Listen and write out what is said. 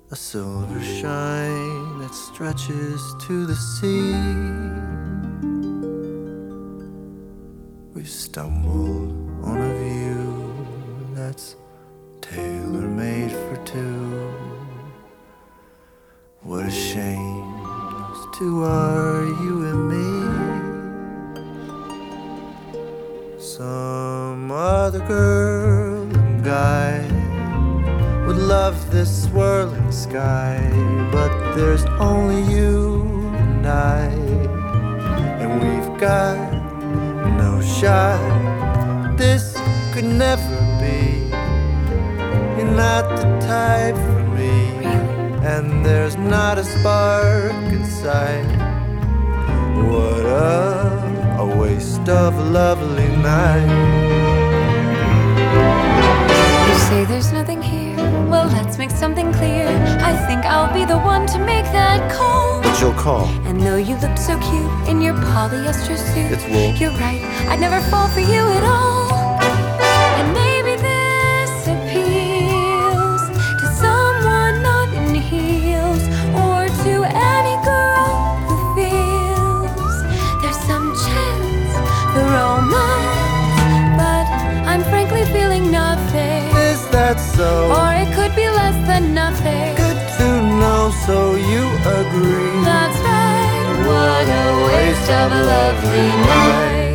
a silver shine that stretches to the sea. We've stumbled on a view that's tailor-made for two. What a shame those two are, you and me. Some other girl and guy would love this swirling sky, but there's only you and I, and we've got no shot. This could never be. You're not the type for me, and there's not a spark inside. What a waste of a lovely night. You say there's nothing here, well let's make something clear. I think I'll be the one to make that call. But you'll call. And though you look so cute in your polyester suit, It's wool. you're right, I'd never fall for you at all. And maybe this appeals to someone not in heels, or to any girl who feels there's some chance for romance. But I'm frankly feeling nothing, Is that so? or it could be less than nothing. Good to know, so you agree. That's right, what a waste of a lovely night.